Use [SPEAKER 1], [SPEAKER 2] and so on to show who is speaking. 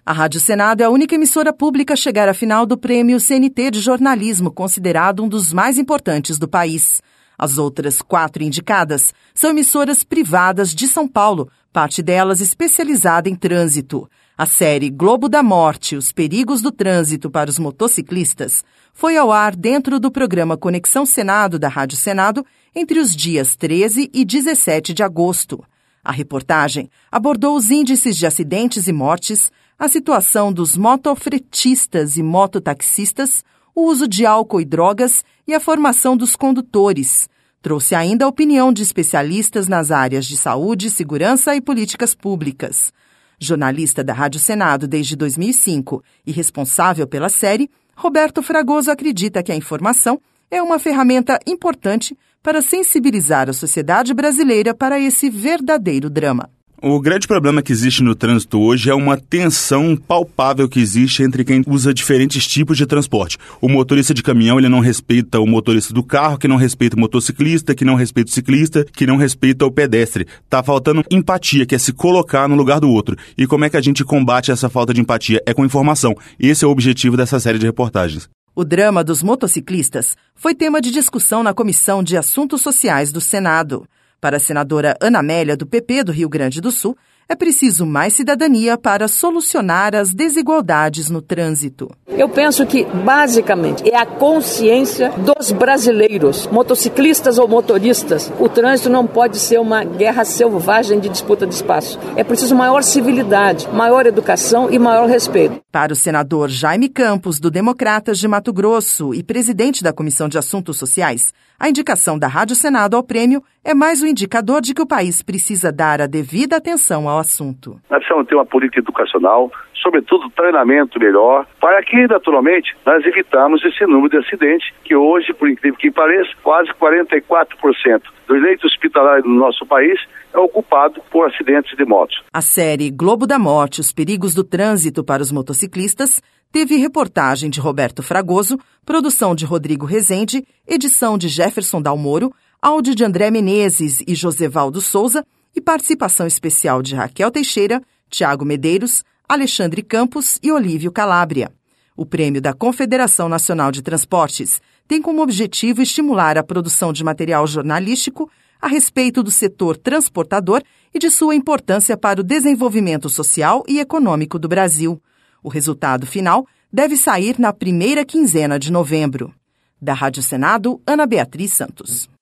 [SPEAKER 1] A Rádio Senado é a única emissora pública a chegar à final do Prêmio CNT de Jornalismo, considerado um dos mais importantes do país. As outras 4 indicadas são emissoras privadas de São Paulo, parte delas especializada em trânsito. A série Globo da Morte, Os Perigos do Trânsito para os Motociclistas, foi ao ar dentro do programa Conexão Senado da Rádio Senado entre os dias 13 e 17 de agosto. A reportagem abordou os índices de acidentes e mortes, a situação dos motofretistas e mototaxistas, o uso de álcool e drogas e a formação dos condutores. Trouxe ainda a opinião de especialistas nas áreas de saúde, segurança e políticas públicas. Jornalista da Rádio Senado desde 2005 e responsável pela série, Roberto Fragoso acredita que a informação é uma ferramenta importante para sensibilizar a sociedade brasileira para esse verdadeiro drama.
[SPEAKER 2] O grande problema que existe no trânsito hoje é uma tensão palpável que existe entre quem usa diferentes tipos de transporte. O motorista de caminhão, ele não respeita o motorista do carro, que não respeita o motociclista, que não respeita o ciclista, que não respeita o pedestre. Tá faltando empatia, que é se colocar no lugar do outro. E como é que a gente combate essa falta de empatia? É com informação. Esse é o objetivo dessa série de reportagens.
[SPEAKER 1] O drama dos motociclistas foi tema de discussão na Comissão de Assuntos Sociais do Senado. Para a senadora Ana Amélia, do PP do Rio Grande do Sul, é preciso mais cidadania para solucionar as desigualdades no trânsito.
[SPEAKER 3] Eu penso que, basicamente, é a consciência dos brasileiros, motociclistas ou motoristas. O trânsito não pode ser uma guerra selvagem de disputa de espaço. É preciso maior civilidade, maior educação e maior respeito.
[SPEAKER 1] Para o senador Jaime Campos, do Democratas de Mato Grosso e presidente da Comissão de Assuntos Sociais, a indicação da Rádio Senado ao prêmio é mais um indicador de que o país precisa dar a devida atenção ao assunto.
[SPEAKER 4] Nós precisamos ter uma política educacional, sobretudo treinamento melhor, para que, naturalmente, nós evitamos esse número de acidentes, que hoje, por incrível que pareça, quase 44% dos leitos hospitalares no nosso país é ocupado por acidentes de motos.
[SPEAKER 1] A série Globo da Morte, Os Perigos do Trânsito para os Motociclistas teve reportagem de Roberto Fragoso, produção de Rodrigo Rezende, edição de Jefferson Dalmoro, áudio de André Menezes e Josevaldo Souza e participação especial de Raquel Teixeira, Tiago Medeiros, Alexandre Campos e Olívio Calabria. O prêmio da Confederação Nacional de Transportes tem como objetivo estimular a produção de material jornalístico a respeito do setor transportador e de sua importância para o desenvolvimento social e econômico do Brasil. O resultado final deve sair na primeira quinzena de novembro. Da Rádio Senado, Ana Beatriz Santos.